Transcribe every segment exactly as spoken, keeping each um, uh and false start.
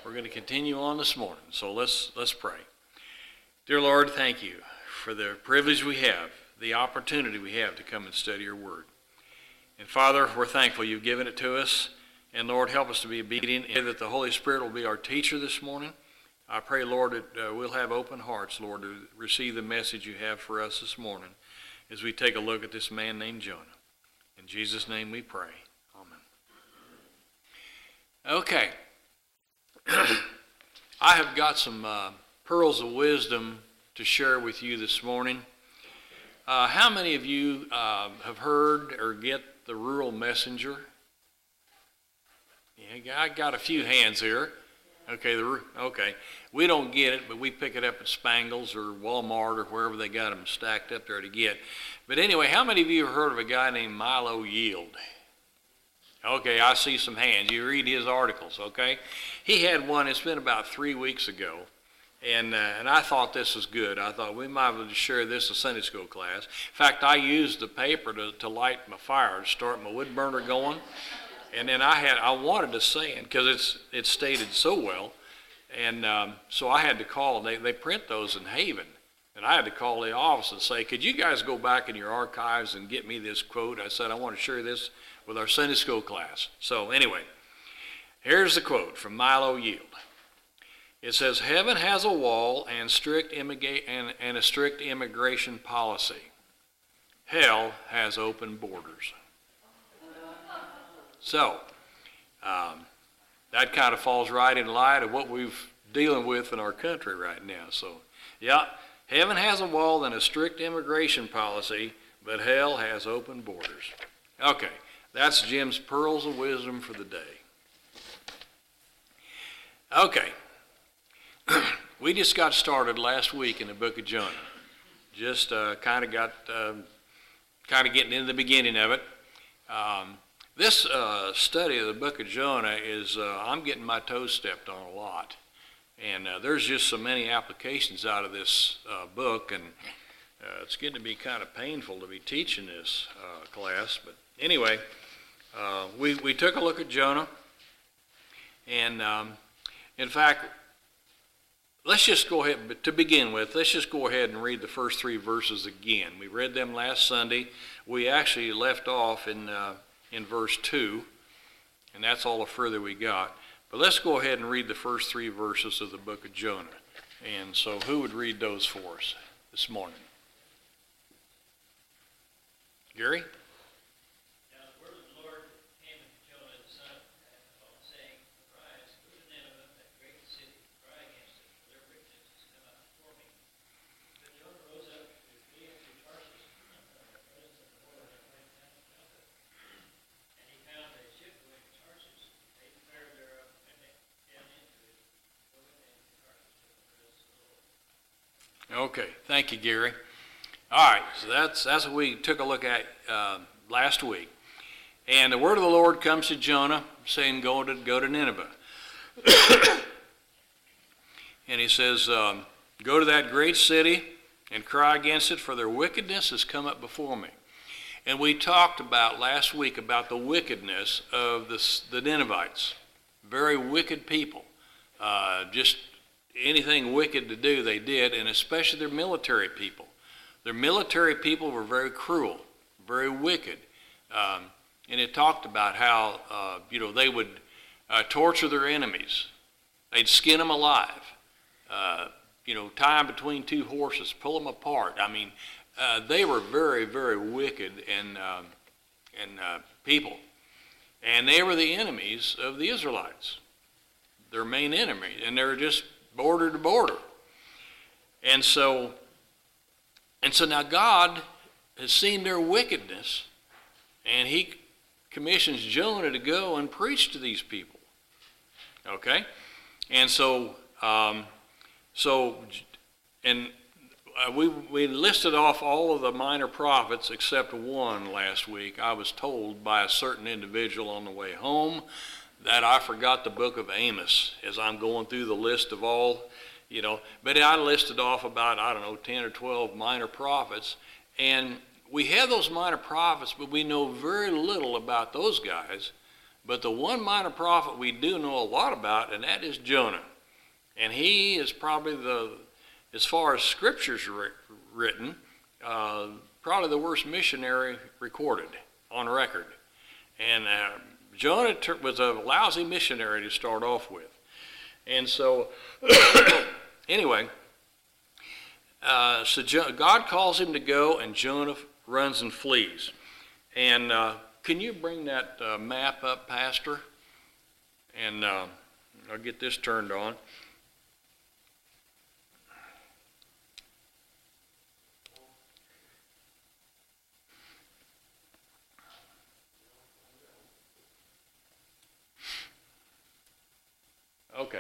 We're going to continue on this morning, so let's let's pray. Dear Lord, thank you for the privilege we have, the opportunity we have to come and study your word. And Father, we're thankful you've given it to us. And Lord, help us to be obedient, and that the Holy Spirit will be our teacher this morning. I pray, Lord, that uh, we'll have open hearts, Lord, to receive the message you have for us this morning as we take a look at this man named Jonah. In Jesus' name we pray. Amen. Okay. I have got some uh, pearls of wisdom to share with you this morning. Uh, how many of you uh, have heard or get the Rural Messenger? Yeah, I got a few hands here. Okay, the okay. We don't get it, but we pick it up at Spangles or Walmart or wherever they got them stacked up there to get. But anyway, how many of you have heard of a guy named Milo Yield? Okay, I see some hands. You read his articles, okay? He had one, it's been about three weeks ago, and uh, and I thought this was good. I thought we might have to share this in Sunday school class. In fact, I used the paper to, to light my fire, to start my wood burner going. And then I had, I wanted to say it because it's it's stated so well, and um, so I had to call. They they print those in Haven, and I had to call the office and say, could you guys go back in your archives and get me this quote? I said I want to share this with our Sunday school class. So anyway, here's the quote from Milo Yield. It says, "Heaven has a wall and strict immigra- and, and a strict immigration policy. Hell has open borders." So, um, that kind of falls right in light of what we're dealing with in our country right now. So, yeah, heaven has a wall and a strict immigration policy, but hell has open borders. Okay, that's Jim's pearls of wisdom for the day. Okay, we just got started last week in the book of Jonah. Just uh, kind of got, uh, kind of getting into the beginning of it. Um, This uh, study of the book of Jonah is, uh, I'm getting my toes stepped on a lot. And uh, there's just so many applications out of this uh, book, and uh, it's getting to be kind of painful to be teaching this uh, class. But anyway, uh, we, we took a look at Jonah. And um, in fact, let's just go ahead, but to begin with, let's just go ahead and read the first three verses again. We read them last Sunday. We actually left off in... Uh, in verse two, and that's all the further we got. But let's go ahead and read the first three verses of the book of Jonah. And so who would read those for us this morning? Gary? Now the word of the Lord came unto Jonah the son of Amittai, saying, Arise, go to Nineveh, that great city, cry against it, for their wickedness has come out before me. But Jonah rose up to flee unto Tarshish from the presence of the Lord, and went down to Joppa. And he found a ship going to Tarshish. They declared thereof, and went down into it, going into Tarshish from the presence of the Lord. Okay, thank you, Gary. All right, so that's that's what we took a look at uh, last week. And the word of the Lord comes to Jonah, saying, "Go to go to Nineveh." And he says, um, "Go to that great city and cry against it, for their wickedness has come up before me." And we talked about last week about the wickedness of the, the Ninevites. Very wicked people. Uh, just anything wicked to do, they did, and especially their military people. Their military people were very cruel, very wicked. Um, and it talked about how, uh, you know, they would uh, torture their enemies. They'd skin them alive. Uh, you know, tie them between two horses, pull them apart. I mean, Uh, they were very, very wicked and um, and uh, people, and they were the enemies of the Israelites, their main enemy, and they were just border to border. And so, and so now God has seen their wickedness, and He commissions Jonah to go and preach to these people. Okay, and so, um, so, and. Uh, we, we listed off all of the minor prophets except one last week. I was told by a certain individual on the way home that I forgot the book of Amos as I'm going through the list of all, you know. But I listed off about, I don't know, ten or twelve minor prophets. And we have those minor prophets, but we know very little about those guys. But the one minor prophet we do know a lot about, and that is Jonah. And he is probably the, as far as scriptures written, uh, probably the worst missionary recorded on record. And uh, Jonah was a lousy missionary to start off with. And so, anyway, uh, so jo- God calls him to go, and Jonah runs and flees. And uh, can you bring that uh, map up, Pastor? And uh, I'll get this turned on. Okay.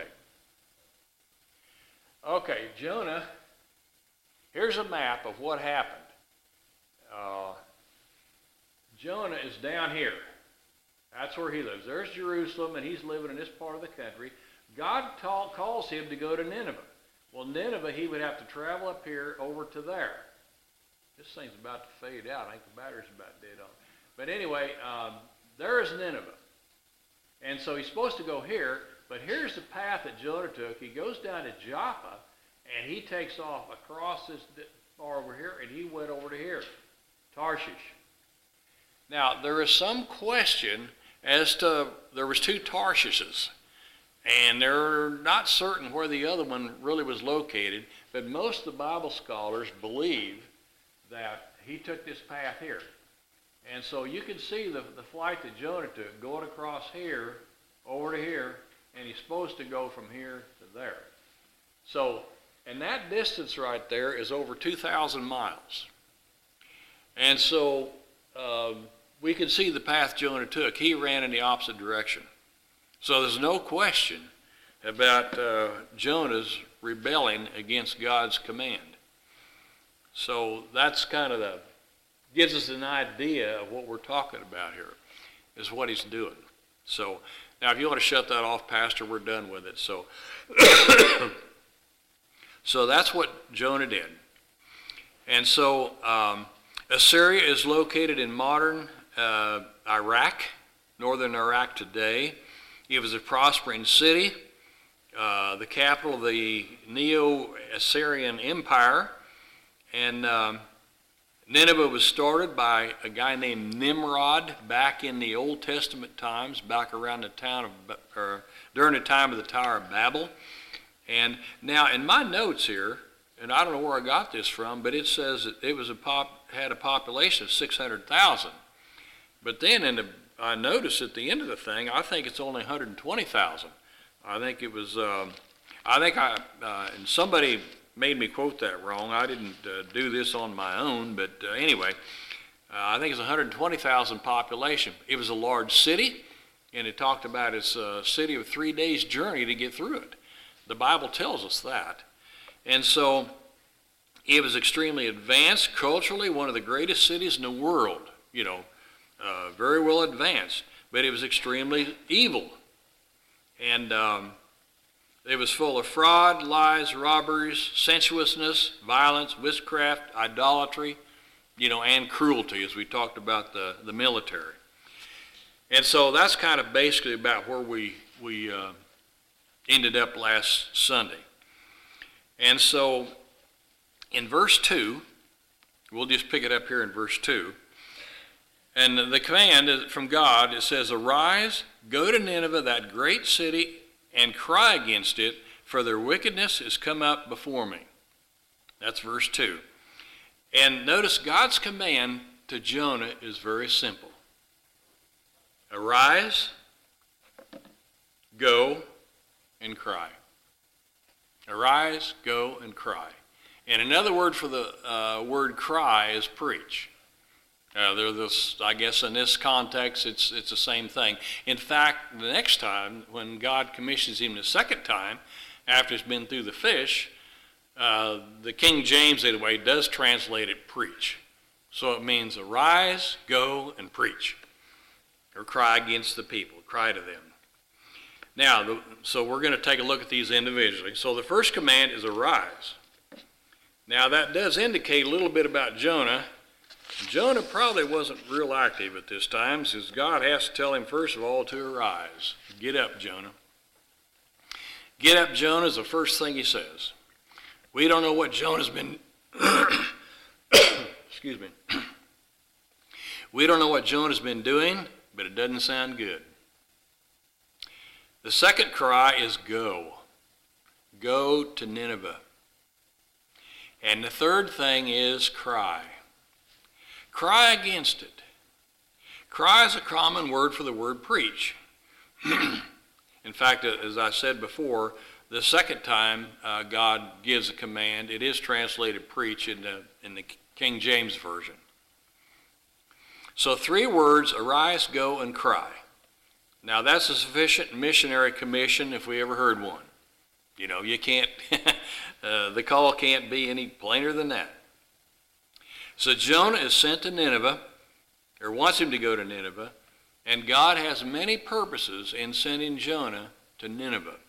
Okay, Jonah, here's a map of what happened. Uh, Jonah is down here. That's where he lives. There's Jerusalem, and he's living in this part of the country. God ta- calls him to go to Nineveh. Well, Nineveh, he would have to travel up here over to there. This thing's about to fade out. I think the battery's about dead on. But anyway, um, there is Nineveh. And so he's supposed to go here. But here's the path that Jonah took. He goes down to Joppa, and he takes off across this far over here, and he went over to here, Tarshish. Now, there is some question as to, there was two Tarshishes, and they're not certain where the other one really was located, but most of the Bible scholars believe that he took this path here. And so you can see the, the flight that Jonah took, going across here, over to here, and he's supposed to go from here to there. So, and that distance right there is over two thousand miles. And so, um, we can see the path Jonah took. He ran in the opposite direction. So there's no question about uh, Jonah's rebelling against God's command. So that's kind of the, gives us an idea of what we're talking about here, is what he's doing. So, now, if you want to shut that off, Pastor, we're done with it. So, so that's what Jonah did. And so um, Assyria is located in modern uh, Iraq, northern Iraq today. It was a prospering city, uh, the capital of the Neo-Assyrian Empire. And um, Nineveh was started by a guy named Nimrod back in the Old Testament times, back around the town of, or during the time of the Tower of Babel. And now in my notes here, and I don't know where I got this from, but it says that it was a pop, had a population of six hundred thousand. But then in the, I noticed at the end of the thing, I think it's only one hundred twenty thousand. I think it was, um, I think I, uh, and somebody made me quote that wrong. I didn't uh, do this on my own, but uh, anyway, uh, I think it's one hundred twenty thousand population. It was a large city, and it talked about it's a city of three days' journey to get through it. The Bible tells us that. And so it was extremely advanced culturally, one of the greatest cities in the world, you know, uh, very well advanced, but it was extremely evil. And um, it was full of fraud, lies, robberies, sensuousness, violence, witchcraft, idolatry, you know, and cruelty, as we talked about the, the military. And so that's kind of basically about where we, we uh, ended up last Sunday. And so in verse two, we'll just pick it up here in verse two. And the command is from God, it says, "Arise, go to Nineveh, that great city, and cry against it, for their wickedness is come up before me." That's verse two. And notice God's command to Jonah is very simple. Arise, go, and cry. Arise, go, and cry. And another word for the uh, word cry is preach. Uh, they're this, I guess in this context, it's, it's the same thing. In fact, the next time, when God commissions him the second time, after he's been through the fish, uh, the King James, anyway, does translate it preach. So it means arise, go, and preach. Or cry against the people, cry to them. Now, the, so we're going to take a look at these individually. So the first command is arise. Now that does indicate a little bit about Jonah. Jonah probably wasn't real active at this time, since God has to tell him, first of all, to arise. Get up, Jonah. Get up, Jonah is the first thing he says. We don't know what Jonah's been, excuse me. We don't know what Jonah's been doing, but it doesn't sound good. The second cry is go. Go to Nineveh. And the third thing is cry. Cry against it. Cry is a common word for the word preach. In fact, as I said before, the second time uh, God gives a command, it is translated preach in the, in the King James Version. So three words, arise, go, and cry. Now that's a sufficient missionary commission if we ever heard one. You know, you can't, uh, the call can't be any plainer than that. So Jonah is sent to Nineveh, or wants him to go to Nineveh, and God has many purposes in sending Jonah to Nineveh.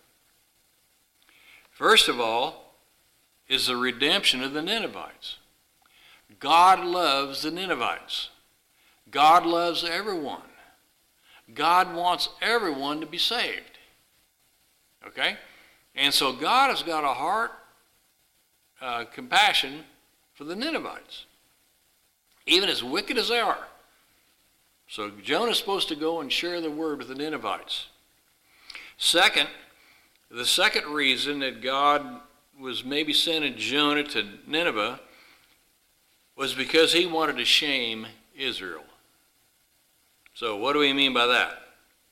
First of all is the redemption of the Ninevites. God loves the Ninevites. God loves everyone. God wants everyone to be saved. Okay? And so God has got a heart, uh, compassion for the Ninevites, even as wicked as they are. So Jonah's supposed to go and share the word with the Ninevites. Second, the second reason that God was maybe sending Jonah to Nineveh was because he wanted to shame Israel. So what do we mean by that?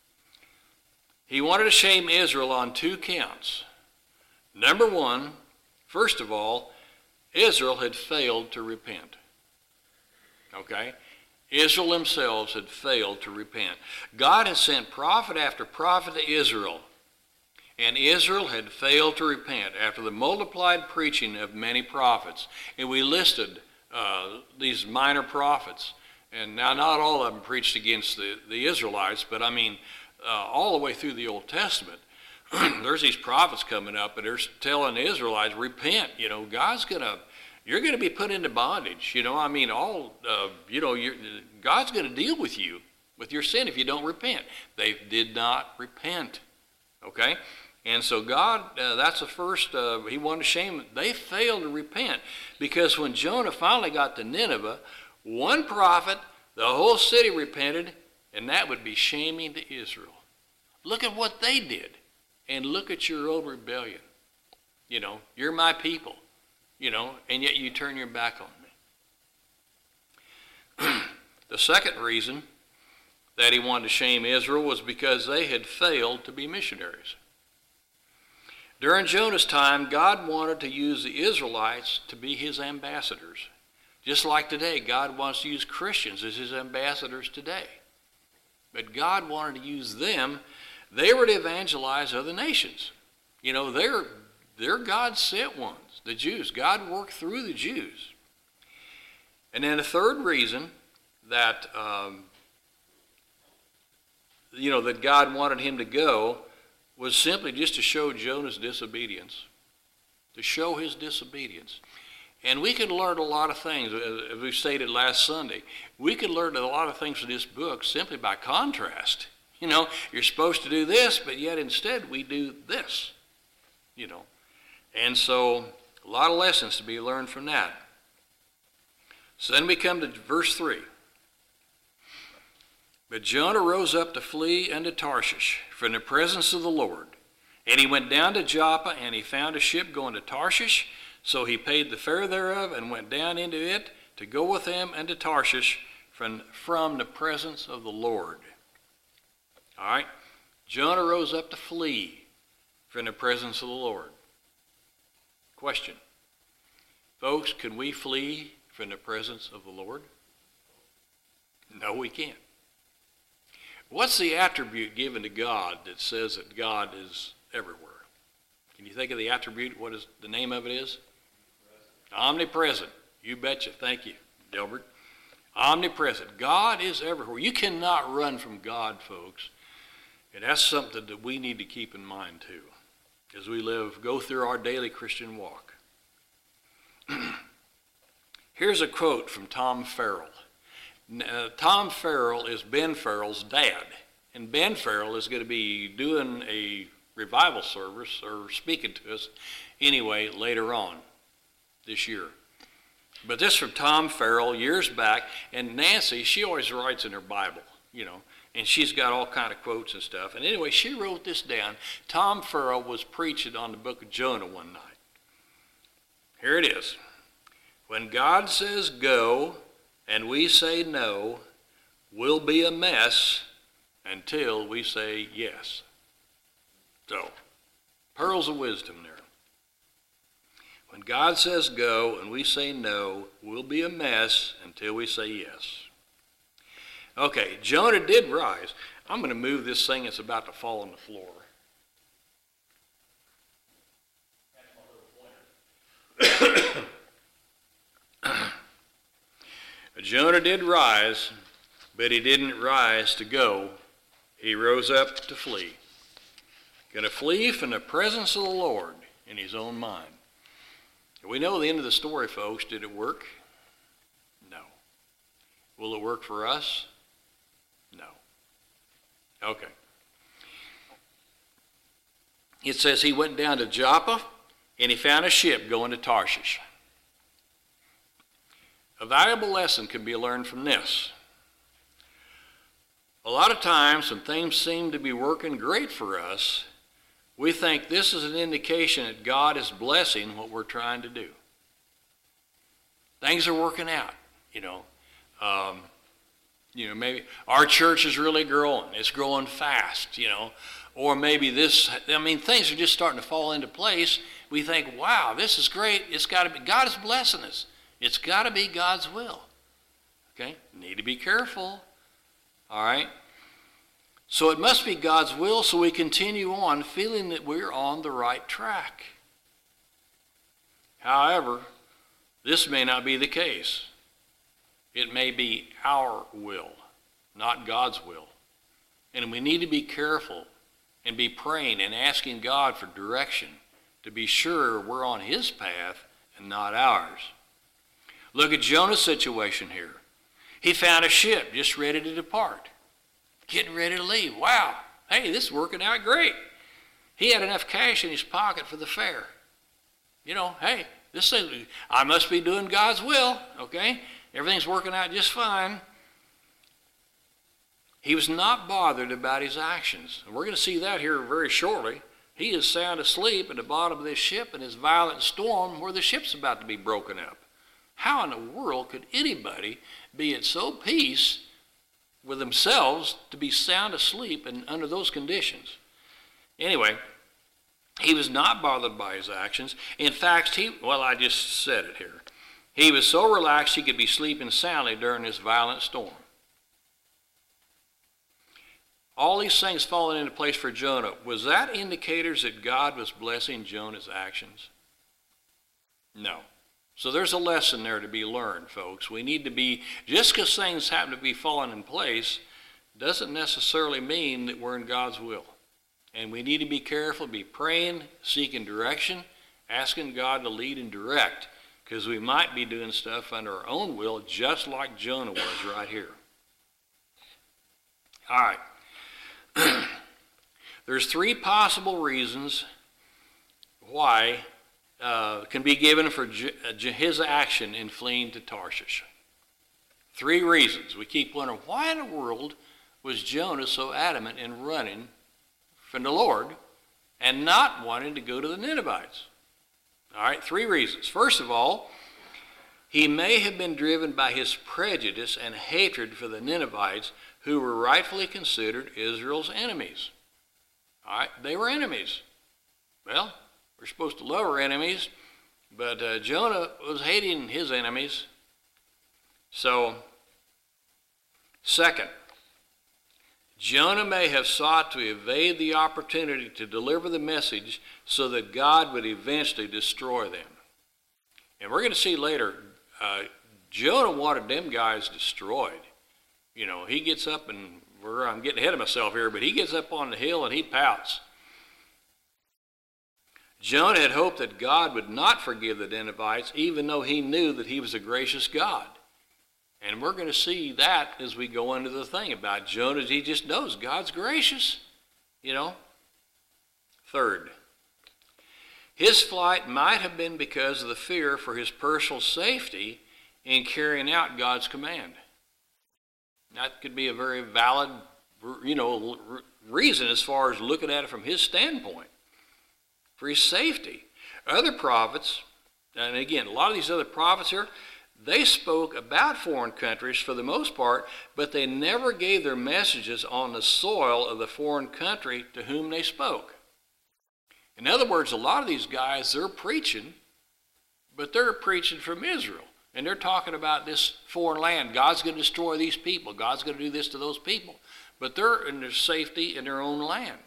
He wanted to shame Israel on two counts. Number one, first of all, Israel had failed to repent. Okay? Israel themselves had failed to repent. God had sent prophet after prophet to Israel, and Israel had failed to repent after the multiplied preaching of many prophets. And we listed uh, these minor prophets. And now not all of them preached against the, the Israelites, but I mean, uh, all the way through the Old Testament, there's these prophets coming up, and they're telling the Israelites, repent. You know, God's going to, you're going to be put into bondage. You know, I mean, all, uh, you know, you're, God's going to deal with you, with your sin if you don't repent. They did not repent. Okay? And so God, uh, that's the first, uh, he wanted to shame them. They failed to repent, because when Jonah finally got to Nineveh, one prophet, the whole city repented, and that would be shaming to Israel. Look at what they did, and look at your own rebellion. You know, you're my people, you know, and yet you turn your back on me. The second reason that he wanted to shame Israel was because they had failed to be missionaries. During Jonah's time, God wanted to use the Israelites to be his ambassadors. Just like today, God wants to use Christians as his ambassadors today. But God wanted to use them. They were to evangelize other nations. You know, they're, they're God's sent ones, the Jews. God worked through the Jews. And then a third reason that, um, you know, that God wanted him to go was simply just to show Jonah's disobedience, to show his disobedience. And we can learn a lot of things, as we stated last Sunday. We can learn a lot of things from this book simply by contrast. You know, you're supposed to do this, but yet instead we do this, you know. And so a lot of lessons to be learned from that. So then we come to verse three. But Jonah rose up to flee unto Tarshish from the presence of the Lord. And he went down to Joppa, and he found a ship going to Tarshish. So he paid the fare thereof, and went down into it to go with them unto Tarshish from, from the presence of the Lord. All right? Jonah rose up to flee from the presence of the Lord. Question. Folks, can we flee from the presence of the Lord? No, we can't. What's the attribute given to God that says that God is everywhere? Can you think of the attribute? What is the name of it is? Omnipresent. You betcha. Thank you, Delbert. Omnipresent. God is everywhere. You cannot run from God, folks. And that's something that we need to keep in mind too, as we live, go through our daily Christian walk. Here's a quote from Tom Farrell. Uh, Tom Farrell is Ben Farrell's dad, and Ben Farrell is going to be doing a revival service or speaking to us anyway later on this year. But this from Tom Farrell years back, and Nancy, she always writes in her Bible, you know, and she's got all kind of quotes and stuff. And anyway, she wrote this down. Tom Farrell was preaching on the book of Jonah one night. Here it is. When God says go and we say no, we'll be a mess until we say yes. So, pearls of wisdom there. When God says go and we say no, we'll be a mess until we say yes. Okay, Jonah did rise. I'm going to move this thing that's about to fall on the floor. Jonah did rise, but he didn't rise to go. He rose up to flee. Going to flee from the presence of the Lord in his own mind. We know the end of the story, folks. Did it work? No. Will it work for us? No. Okay. It says he went down to Joppa and he found a ship going to Tarshish. A valuable lesson can be learned from this. A lot of times when things seem to be working great for us, we think this is an indication that God is blessing what we're trying to do. Things are working out, you know. Um, you know, maybe our church is really growing. It's growing fast, you know. Or maybe this, I mean, things are just starting to fall into place. We think, wow, this is great. It's got to be, God is blessing us. It's got to be God's will. Okay? Need to be careful. All right? So it must be God's will, so we continue on feeling that we're on the right track. However, this may not be the case. It may be our will, not God's will. And we need to be careful and be praying and asking God for direction to be sure we're on his path and not ours. Look at Jonah's situation here. He found a ship just ready to depart, getting ready to leave. Wow, hey, this is working out great. He had enough cash in his pocket for the fare. You know, hey, this thing, I must be doing God's will, okay? Everything's working out just fine. He was not bothered about his actions. And we're going to see that here very shortly. He is sound asleep at the bottom of this ship in this violent storm where the ship's about to be broken up. How in the world could anybody be at so peace with themselves to be sound asleep and under those conditions? Anyway, he was not bothered by his actions. In fact, he, well, I just said it here. He was so relaxed he could be sleeping soundly during this violent storm. All these things falling into place for Jonah, was that indicators that God was blessing Jonah's actions? No. So there's a lesson there to be learned, folks. We need to be, just because things happen to be falling in place, doesn't necessarily mean that we're in God's will. And we need to be careful, be praying, seeking direction, asking God to lead and direct, because we might be doing stuff under our own will, just like Jonah was right here. All right. There's three possible reasons why uh, can be given for J- his action in fleeing to Tarshish. Three reasons. We keep wondering, why in the world was Jonah so adamant in running from the Lord and not wanting to go to the Ninevites? All right, three reasons. First of all, he may have been driven by his prejudice and hatred for the Ninevites, who were rightfully considered Israel's enemies. All right, they were enemies. Well, we're supposed to love our enemies, but uh, Jonah was hating his enemies. So, second, Jonah may have sought to evade the opportunity to deliver the message so that God would eventually destroy them. And we're going to see later, uh, Jonah wanted them guys destroyed. You know, he gets up and, we're, I'm getting ahead of myself here, but he gets up on the hill and he pouts. Jonah had hoped that God would not forgive the Ninevites, even though he knew that he was a gracious God. And we're going to see that as we go into the thing about Jonah. He just knows God's gracious, you know. Third, his flight might have been because of the fear for his personal safety in carrying out God's command. That could be a very valid, you know, reason as far as looking at it from his standpoint, for his safety. Other prophets, and again, a lot of these other prophets here, they spoke about foreign countries for the most part, but they never gave their messages on the soil of the foreign country to whom they spoke. In other words, a lot of these guys, they're preaching, but they're preaching from Israel. And they're talking about this foreign land. God's going to destroy these people. God's going to do this to those people. But they're in their safety in their own land.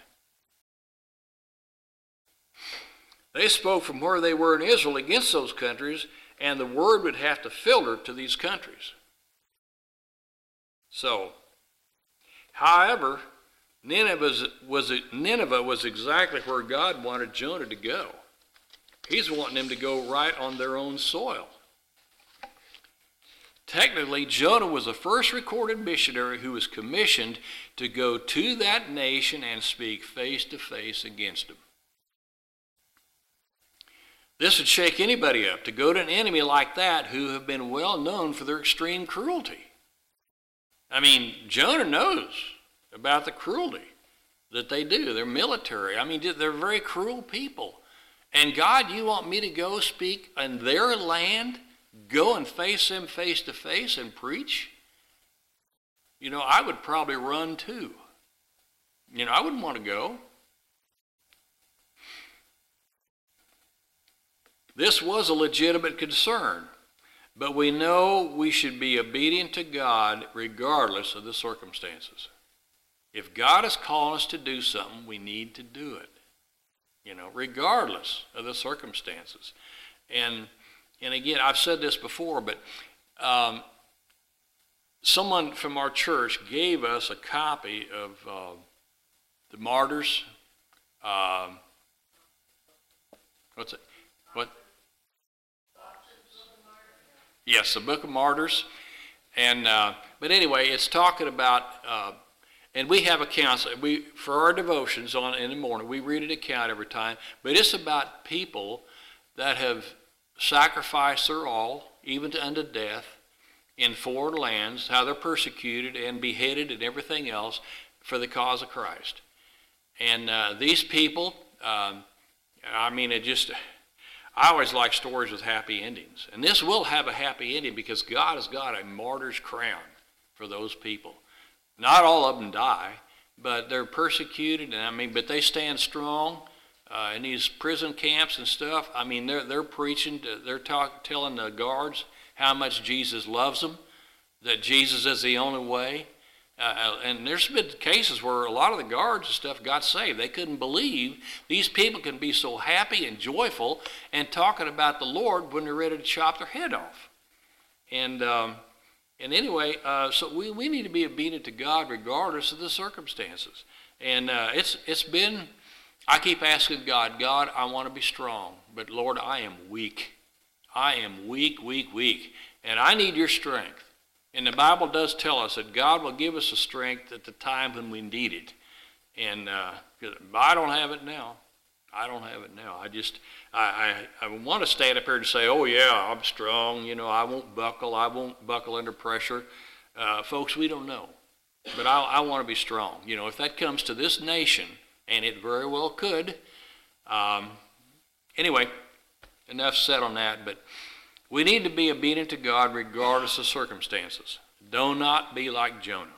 They spoke from where they were in Israel against those countries, and the word would have to filter to these countries. So, however, Nineveh was, Nineveh was exactly where God wanted Jonah to go. He's wanting them to go right on their own soil. Technically, Jonah was the first recorded missionary who was commissioned to go to that nation and speak face to face against them. This would shake anybody up, to go to an enemy like that who have been well known for their extreme cruelty. I mean, Jonah knows about the cruelty that they do. They're military. I mean, they're very cruel people. And God, you want me to go speak in their land? Go and face them face to face and preach? You know, I would probably run too. You know, I wouldn't want to go. This was a legitimate concern, but we know we should be obedient to God regardless of the circumstances. If God is calling us to do something, we need to do it, you know, regardless of the circumstances. And And again, I've said this before, but um, someone from our church gave us a copy of uh, the Martyrs. Um, what's it? What? Yes, the Book of Martyrs. And uh, but anyway, it's talking about, uh, and we have accounts. We for our devotions on in the morning, we read an account every time. But it's about people that have sacrifice their all, even to unto death, in foreign lands, how they're persecuted and beheaded and everything else for the cause of Christ. And uh, these people, um, I mean, it just, I always like stories with happy endings. And this will have a happy ending because God has got a martyr's crown for those people. Not all of them die, but they're persecuted, and I mean, but they stand strong. Uh, in these prison camps and stuff, I mean, they're they're preaching, to, they're talk, telling the guards how much Jesus loves them, that Jesus is the only way. Uh, and there's been cases where a lot of the guards and stuff got saved. They couldn't believe these people can be so happy and joyful and talking about the Lord when they're ready to chop their head off. And um, and anyway, uh, so we, we need to be obedient to God regardless of the circumstances. And uh, it's it's been. I keep asking God, God, I want to be strong, but Lord, I am weak. I am weak, weak, weak, and I need your strength. And the Bible does tell us that God will give us the strength at the time when we need it. And uh, I don't have it now. I don't have it now. I just, I, I, I want to stand up here and say, oh yeah, I'm strong. You know, I won't buckle. I won't buckle under pressure. Uh, folks, we don't know. But I, I want to be strong. You know, if that comes to this nation, and it very well could. Um, anyway, enough said on that, but we need to be obedient to God regardless of circumstances. Do not be like Jonah.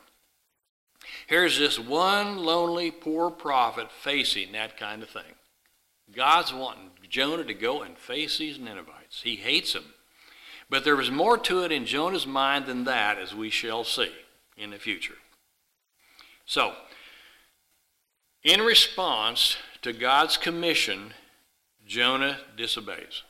Here's this one lonely, poor prophet facing that kind of thing. God's wanting Jonah to go and face these Ninevites. He hates them. But there was more to it in Jonah's mind than that, as we shall see in the future. So, in response to God's commission, Jonah disobeys.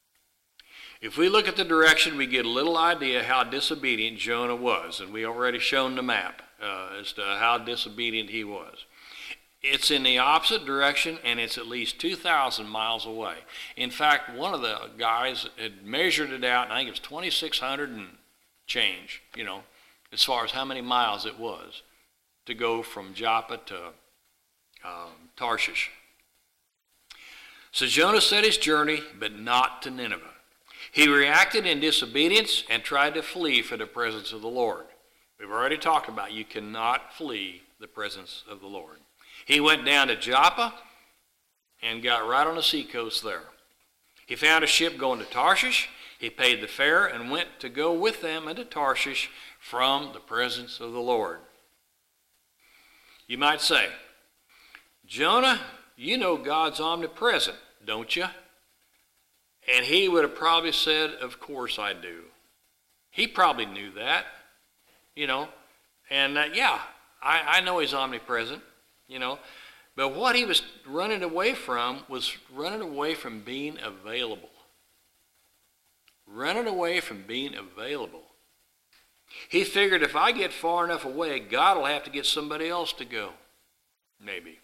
If we look at the direction, we get a little idea how disobedient Jonah was, and we already shown the map uh, as to how disobedient he was. It's in the opposite direction, and it's at least two thousand miles away. In fact, one of the guys had measured it out, and I think it was twenty-six hundred and change, you know, as far as how many miles it was to go from Joppa to um, Tarshish. So Jonah set his journey, but not to Nineveh. He reacted in disobedience and tried to flee from the presence of the Lord. We've already talked about you cannot flee the presence of the Lord. He went down to Joppa and got right on the seacoast there. He found a ship going to Tarshish. He paid the fare and went to go with them into Tarshish from the presence of the Lord. You might say, Jonah, you know God's omnipresent, don't you? And he would have probably said, of course I do. He probably knew that, you know. And uh, yeah, I, I know he's omnipresent. You know, but what he was running away from was running away from being available. Running away from being available. He figured if I get far enough away, God will have to get somebody else to go. Maybe.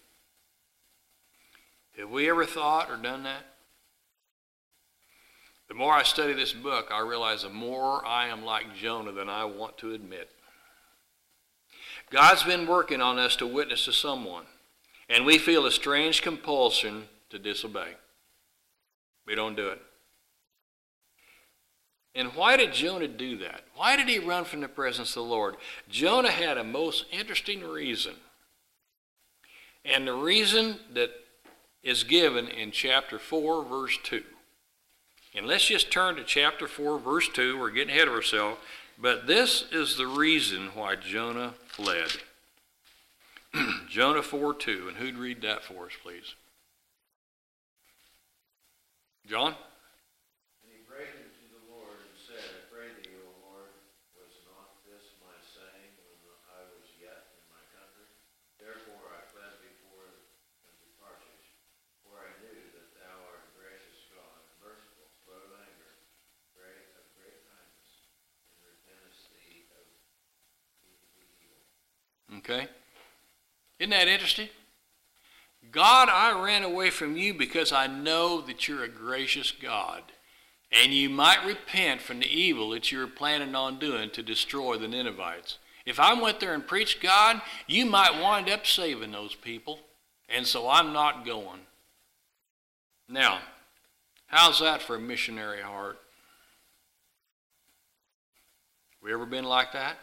Have we ever thought or done that? The more I study this book, I realize the more I am like Jonah than I want to admit. God's been working on us to witness to someone, and we feel a strange compulsion to disobey. We don't do it. And why did Jonah do that? Why did he run from the presence of the Lord? Jonah had a most interesting reason. And the reason that is given in chapter four, verse two. And let's just turn to chapter four, verse two. We're getting ahead of ourselves. But this is the reason why Jonah fled. Jonah four two. And who'd read that for us, please? John? And he prayed unto the Lord and said, I pray thee, O Lord, was not this my saying when I was yet in my country? Therefore I fled before unto Tarshish, for I knew that thou art a gracious God, merciful, slow to anger, great of great kindness, and repentest thee of evil. Okay. Isn't that interesting? God, I ran away from you because I know that you're a gracious God. And you might repent from the evil that you're planning on doing to destroy the Ninevites. If I went there and preached God, you might wind up saving those people. And so I'm not going. Now, how's that for a missionary heart? We ever been like that?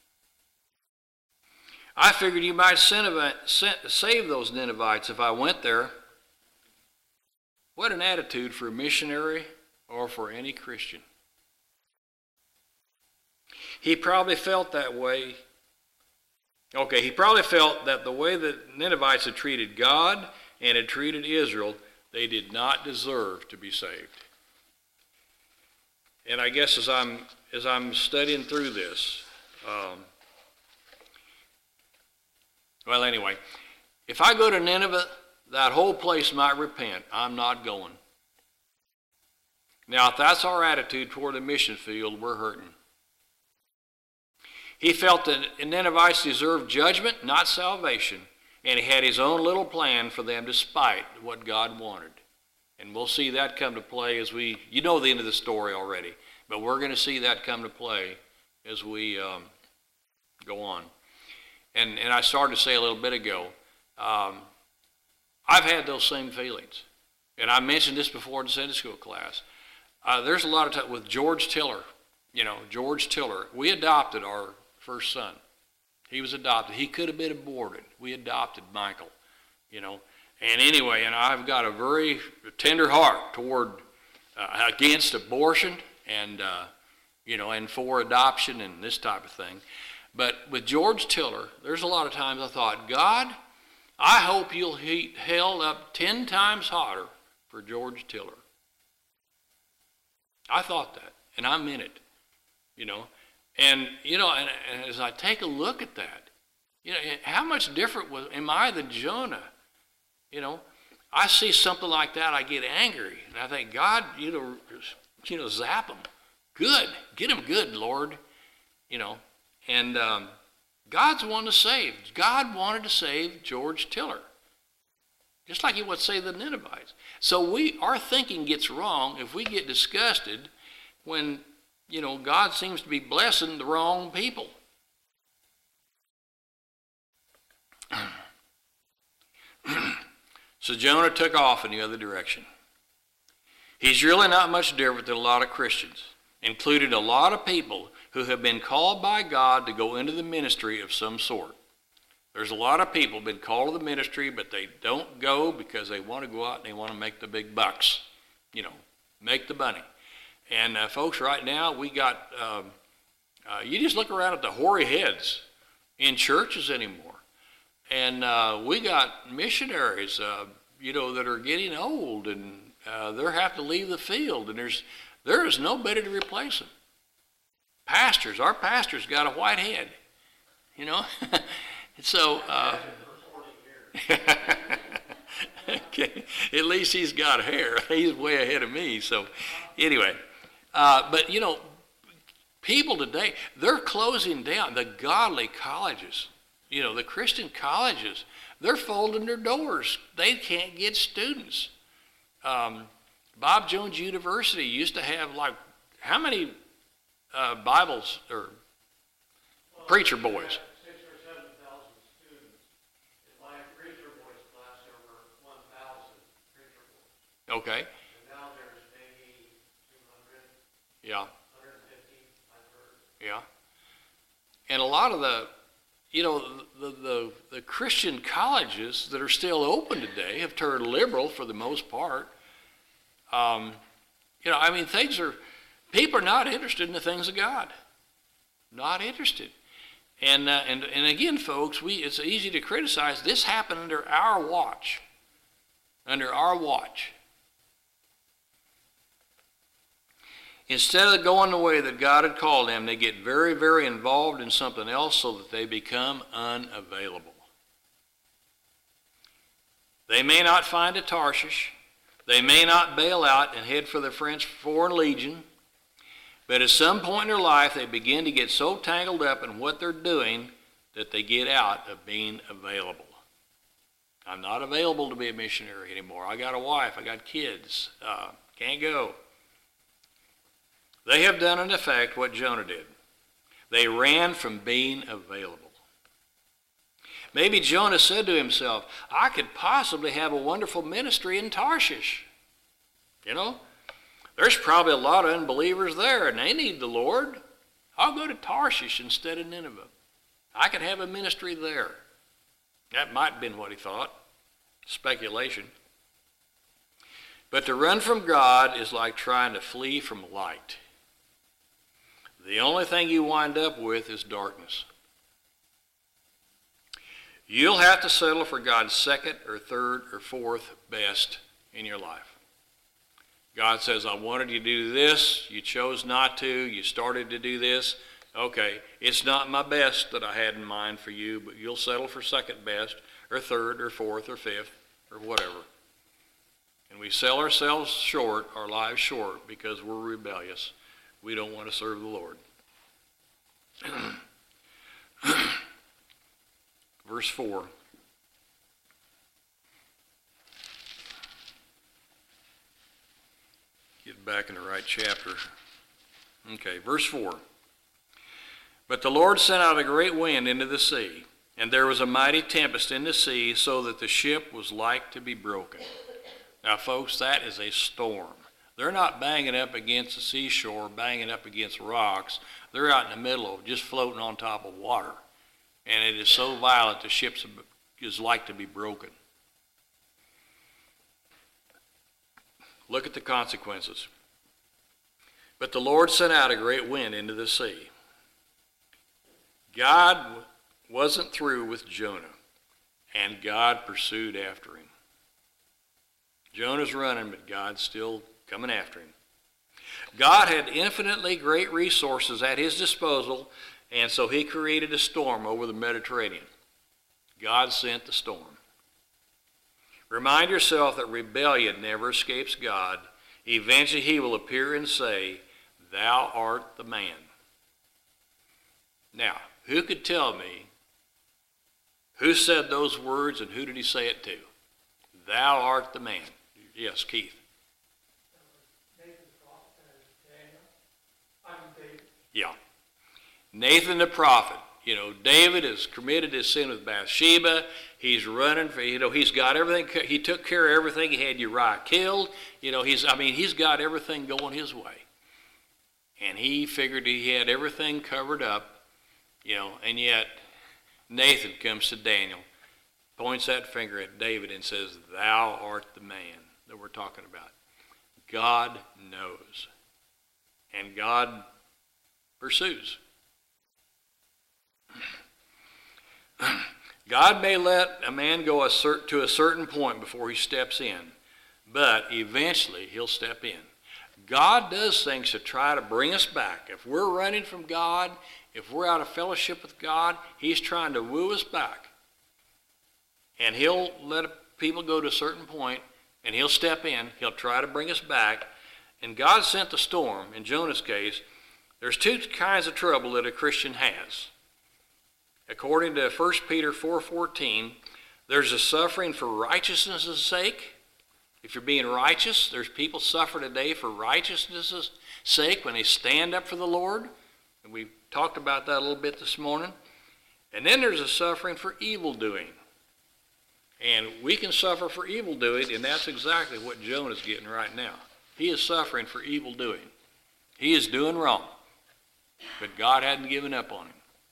I figured you might save those Ninevites if I went there. What an attitude for a missionary or for any Christian. He probably felt that way. Okay, he probably felt that the way that Ninevites had treated God and had treated Israel, they did not deserve to be saved. And I guess as I'm as I'm studying through this, um, well, anyway, if I go to Nineveh, that whole place might repent. I'm not going. Now, if that's our attitude toward the mission field, we're hurting. He felt that the Ninevites deserved judgment, not salvation, and he had his own little plan for them despite what God wanted. And we'll see that come to play as we, you know the end of the story already, but we're going to see that come to play as we um, go on. And, and I started to say a little bit ago, um, I've had those same feelings. And I mentioned this before in the Sunday school class. Uh, there's a lot of time with George Tiller. You know, George Tiller. We adopted our first son. He was adopted. He could have been aborted. We adopted Michael, you know. And anyway, and I've got a very tender heart toward, uh, against abortion and, uh, you know, and for adoption and this type of thing. But with George Tiller, there's a lot of times I thought, God, I hope you'll heat hell up ten times hotter for George Tiller. I thought that, and I meant it, you know. And, you know, and, and as I take a look at that, you know, how much different was, am I than Jonah? You know, I see something like that, I get angry. And I think, God, you know, you know, zap them. Good. Get them good, Lord. You know. And um, God's wanting to save. God wanted to save George Tiller. Just like he would say the Ninevites. So we, our thinking gets wrong if we get disgusted when, you know, God seems to be blessing the wrong people. So Jonah took off in the other direction. He's really not much different than a lot of Christians, including a lot of people who have been called by God to go into the ministry of some sort. There's a lot of people been called to the ministry, but they don't go because they want to go out and they want to make the big bucks, you know, make the money. And uh, folks, right now we got, um, uh, you just look around at the hoary heads in churches anymore. And uh, we got missionaries, uh, you know, that are getting old and uh, they're having to leave the field, and there's there is nobody to replace them. Pastors, our pastor's got a white head, you know. So, uh, okay, at least he's got hair. He's way ahead of me. So, anyway, uh, but you know, people today, they're closing down the godly colleges. You know, the Christian colleges, they're folding their doors. They can't get students. Um, Bob Jones University used to have like, how many uh, Bibles or well, preacher boys? Six or seven thousand students. In my preacher boys class, there were one thousand preacher boys. Okay. And now there's maybe two hundred. Yeah. one hundred fifty, I've heard. Yeah. And a lot of the, you know, the, the, the Christian colleges that are still open today have turned liberal for the most part. Um, you know, I mean, things are, people are not interested in the things of God. Not interested. And, uh, and, and again, folks, we, it's easy to criticize. This happened under our watch. Under our watch. Instead of going the way that God had called them, they get very, very involved in something else so that they become unavailable. They may not find a Tarshish. They may not bail out and head for the French Foreign Legion. But at some point in their life, they begin to get so tangled up in what they're doing that they get out of being available. I'm not available to be a missionary anymore. I got a wife. I got kids. Uh, can't go. They have done in effect what Jonah did. They ran from being available. Maybe Jonah said to himself, I could possibly have a wonderful ministry in Tarshish. You know, there's probably a lot of unbelievers there and they need the Lord. I'll go to Tarshish instead of Nineveh. I could have a ministry there. That might have been what he thought. Speculation. But to run from God is like trying to flee from light. The only thing you wind up with is darkness. You'll have to settle for God's second or third or fourth best in your life. God says, I wanted you to do this. You chose not to. You started to do this. Okay, it's not my best that I had in mind for you, but you'll settle for second best or third or fourth or fifth or whatever. And we sell ourselves short, our lives short, because we're rebellious. We don't want to serve the Lord. Verse four. Get back in the right chapter. Okay, verse four. But the Lord sent out a great wind into the sea, and there was a mighty tempest in the sea, so that the ship was like to be broken. Now, folks, that is a storm. They're not banging up against the seashore, banging up against rocks. They're out in the middle of just floating on top of water. And it is so violent the ship is like to be broken. Look at the consequences. But the Lord sent out a great wind into the sea. God wasn't through with Jonah, and God pursued after him. Jonah's running, but God's still coming after him. God had infinitely great resources at his disposal, and so he created a storm over the Mediterranean. God sent the storm. Remind yourself that rebellion never escapes God. Eventually he will appear and say, Thou art the man. Now, who could tell me who said those words and who did he say it to? thou art the man. Yes, Keith. Nathan the prophet and Daniel. I'm David. Yeah. Nathan the prophet. You know, David has committed his sin with Bathsheba. He's running for, you know, he's got everything. He took care of everything. He had Uriah killed. You know, he's, I mean, he's got everything going his way. And he figured he had everything covered up, you know, and yet Nathan comes to Daniel, points that finger at David and says, thou art the man that we're talking about. God knows. And God pursues. God may let a man go a cert- to a certain point before he steps in, but eventually he'll step in. God does things to try to bring us back. If we're running from God, if we're out of fellowship with God, he's trying to woo us back. And he'll let people go to a certain point, and he'll step in. He'll try to bring us back. And God sent the storm. In Jonah's case, there's two kinds of trouble that a Christian has. According to First Peter four fourteen, there's a suffering for righteousness' sake. If you're being righteous, there's people suffer today for righteousness' sake when they stand up for the Lord. And we talked about that a little bit this morning. And then there's a suffering for evil doing. And we can suffer for evil doing, and that's exactly what Jonah's getting right now. He is suffering for evil doing. He is doing wrong. But God hadn't given up on him.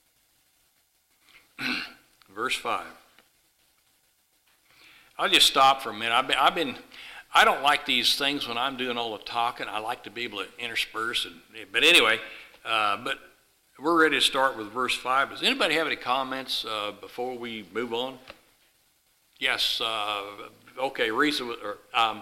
Verse five. I'll just stop for a minute. I've been, I've been, I don't like these things when I'm doing all the talking. I like to be able to intersperse. And, but anyway, uh, but we're ready to start with verse five. Does anybody have any comments uh, before we move on? Yes. Uh, okay, Risa. Or, um,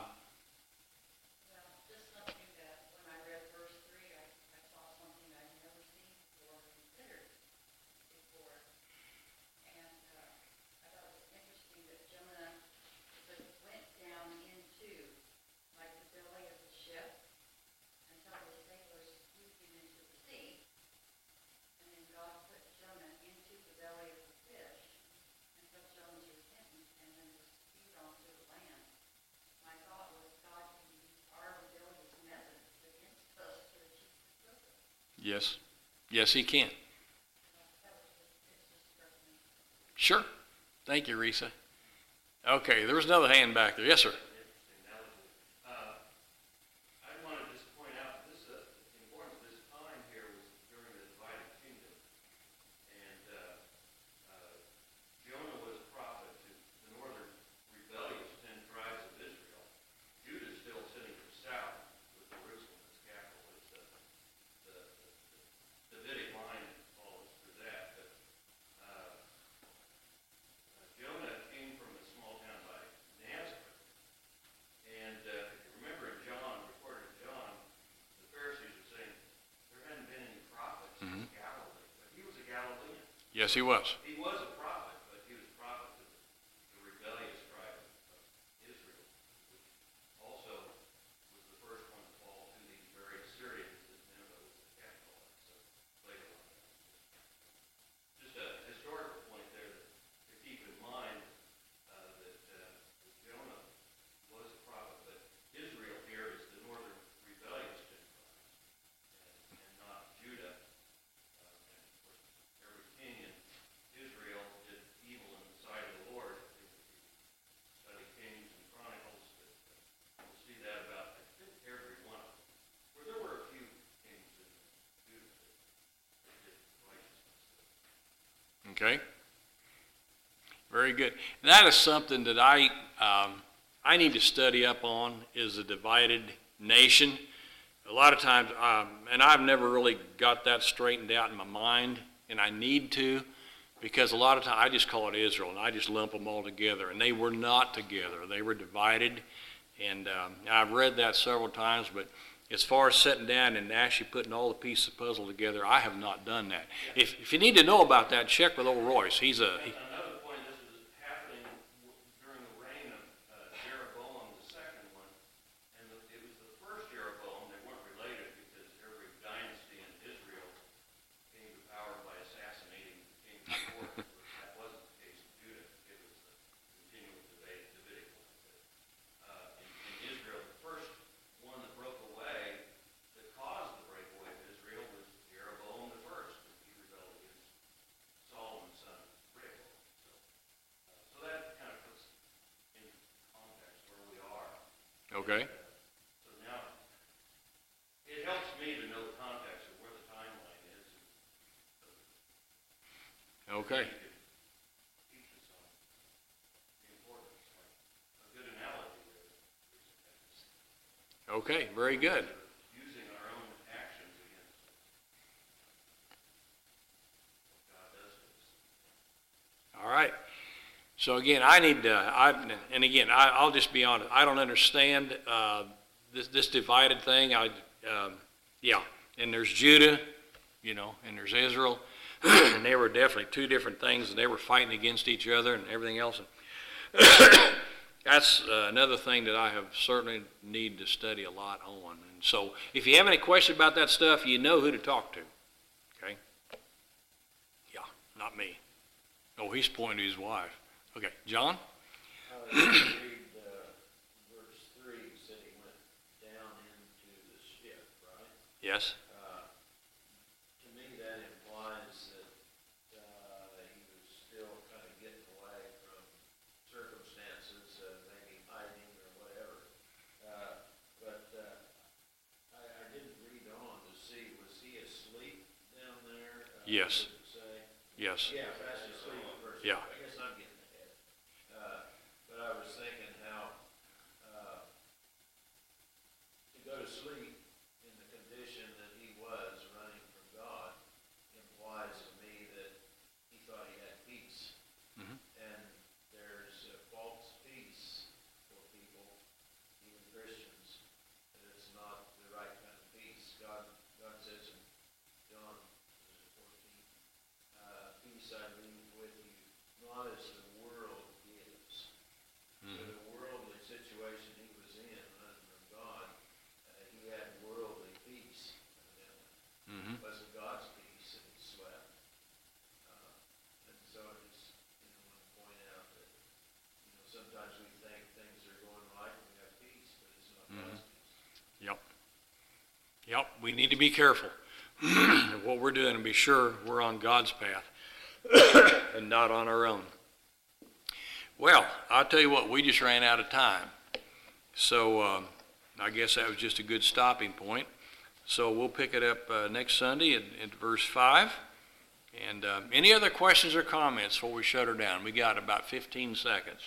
Yes. Yes, he can. Sure. Thank you, Risa. Okay, there was another hand back there. Yes, sir. Yes, he was. He was a prophet, but he was a prophet to the, the rebellious tribe of Israel, which also was the first one to fall to these very Assyrians that Nineveh was the capital of. So later on. Just a historical point there that, to keep in mind uh, that, uh, that Jonah was a prophet, but Israel here is the northern rebellious Gentiles, and, and not Judah. Israel did evil in the sight of the Lord. If you study Kings and Chronicles, you'll see that about, I think, every one of them. Where there were a few kings in Judah that did righteousness. Okay. Very good. And that is something that I um, I need to study up on, is a divided nation. A lot of times, um, and I've never really got that straightened out in my mind, and I need to. Because a lot of times I just call it Israel, and I just lump them all together. And they were not together. They were divided. And um, I've read that several times, but as far as sitting down and actually putting all the pieces of the puzzle together, I have not done that. If, if you need to know about that, check with old Royce. He's a... He, Another point, this was happening during the reign of uh, Jeroboam the second one. And the, it was the first Jeroboam. They weren't related because every dynasty in Israel came to power by assassinating the king before. That wasn't the case in Judah. It was the continual Davidic one that Okay. So now, it helps me to know the context of where the timeline is. Okay. It teaches on the importance, like a good analogy there. Okay, very good. Using our own actions against what God does to us. All right. So again, I need to, I, and again, I, I'll just be honest, I don't understand uh, this, this divided thing. I, um, yeah, and there's Judah, you know, and there's Israel, and they were definitely two different things, and they were fighting against each other and everything else. And that's uh, another thing that I have certainly need to study a lot on. And so if you have any questions about that stuff, you know who to talk to, okay? Yeah, not me. Oh, he's pointing to his wife. Okay, John? Uh, you read, uh, verse three, said he went down into the ship, right? Yes? Uh, to me, that implies that, uh, he was still kind of getting away from circumstances, uh, maybe hiding or whatever. Uh, but, uh, I, I didn't read on to see, was he asleep down there? Uh, Yes. does it say? Yes. Yeah, fast asleep first. Yeah. I guess I'm getting ahead. Uh, but I was thinking how, uh, to go to sleep in the condition that he was running from God implies to me that he thought he had peace. Mhm. And there's a false peace for people, even Christians, that it's not the right kind of peace. God, God says in John fourteen, uh, peace I leave with you, not as the world gives. So the worldly situation he was in, running from God, uh, he had worldly peace, evidently. Mm-hmm. It wasn't God's peace, and he slept. Uh, and so I just, you know, want to point out that, you know, sometimes we think things are going right and we have peace, but it's not Mhm. God's peace. Yep. Yep, we need to be careful of what we're doing and be sure we're on God's path and not on our own. Well, I'll tell you what, we just ran out of time. So um, I guess that was just a good stopping point. So we'll pick it up uh, next Sunday at, at verse five. And um, any other questions or comments before we shut her down? We got about fifteen seconds.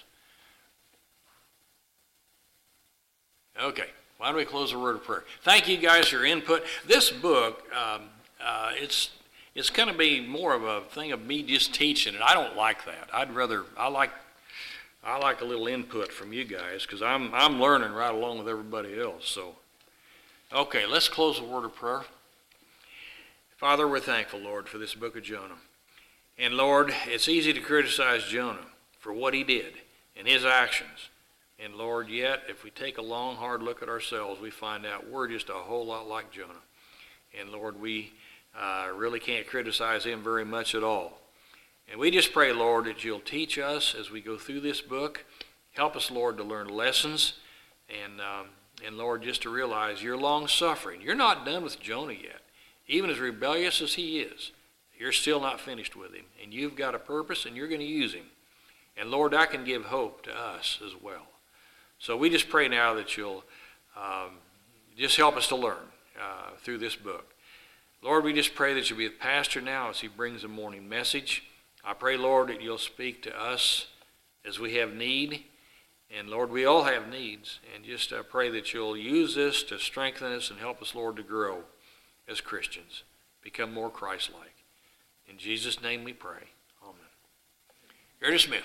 Okay, why don't we close the word of prayer? Thank you guys for your input. This book, um, uh, it's it's going to be more of a thing of me just teaching it. I don't like that. I'd rather, I like I like a little input from you guys because I'm, I'm learning right along with everybody else. So, okay, let's close the word of prayer. Father, we're thankful, Lord, for this book of Jonah. And Lord, it's easy to criticize Jonah for what he did and his actions. And Lord, yet, if we take a long, hard look at ourselves, we find out we're just a whole lot like Jonah. And Lord, we uh, really can't criticize him very much at all. And we just pray, Lord, that you'll teach us as we go through this book. Help us, Lord, to learn lessons. And, um, and Lord, just to realize you're long-suffering. You're not done with Jonah yet. Even as rebellious as he is, you're still not finished with him. And you've got a purpose, and you're going to use him. And Lord, that can give hope to us as well. So we just pray now that you'll um, just help us to learn uh, through this book. Lord, we just pray that you'll be with Pastor now as he brings the morning message. I pray, Lord, that you'll speak to us as we have need. And Lord, we all have needs. And just uh, pray that you'll use this to strengthen us and help us, Lord, to grow as Christians, become more Christ-like. In Jesus' name we pray. Amen. You're dismissed.